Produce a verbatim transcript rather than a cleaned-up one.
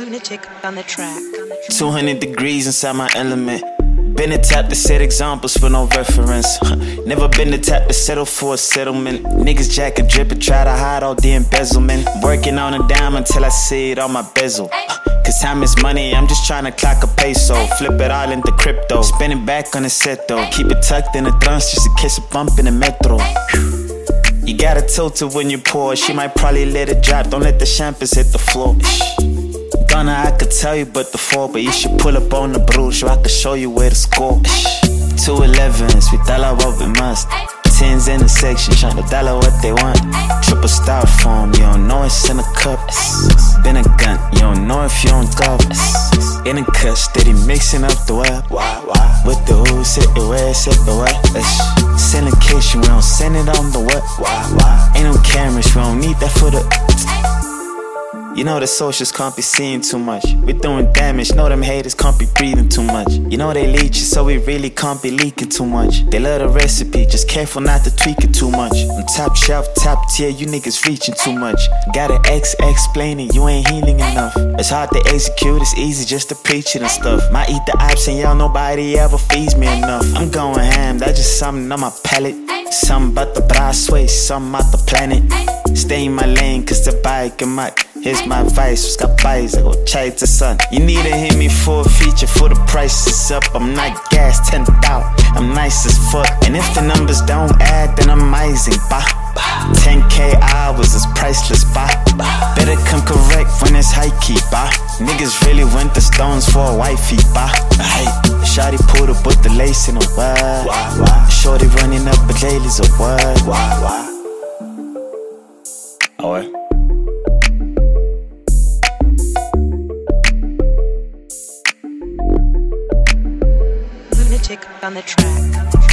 Lunatic on the track. two hundred degrees inside my element. Been the type to set examples for no reference. Never been the type to settle for a settlement. Niggas jack and drip and try to hide all the embezzlement. Working on a dime until I see it on my bezel. Cause time is money, I'm just trying to clock a peso. Flip it all into crypto. Spinning back on the set though. Keep it tucked in the trunks just in case a bump in the metro. You gotta tilt it when you pour. She might probably let it drop. Don't let the champers hit the floor. Gonna, I could tell you but the four, but you should pull up on the bruise so I can show you where to score. Two elevens, we tell her what we must. Tens in the section, tryna tell her what they want. Triple styrofoam, you don't know it's in a cup. Been a gun, you don't know if you don't golf. In a cut, steady mixing up the web. With the who, sit the where, sit the what. Syndication, we don't send it on the what. Ain't no cameras, we don't need that for the. You know the socials can't be seeing too much. We doing damage, know them haters can't be breathing too much. You know they leech you, so we really can't be leaking too much. They love the recipe, just careful not to tweak it too much. On top shelf, top tier, you niggas reaching too much. Gotta X explain it, you ain't healing enough. It's hard to execute, it's easy just to preach it and stuff. Might eat the ops and y'all, nobody ever feeds me enough. I'm going ham, that's just something on my palate. Something about the Brasway, something about the planet. Stay in my lane, cause the bike and my. Here's my advice, who's got bias, I go chai to sun. You need to hit me for a feature, for the price is up. I'm not gas, ten out, I'm nice as fuck. And if the numbers don't add, then I'm amazing, bah. ten K hours is priceless, bah. Better come correct when it's high key, bah. Niggas really went to stones for a wifey, bah. Hey, shawty pulled up with the lace in a word. Shorty running up a ladies a word. Oh, ouais. Lunatic on the track.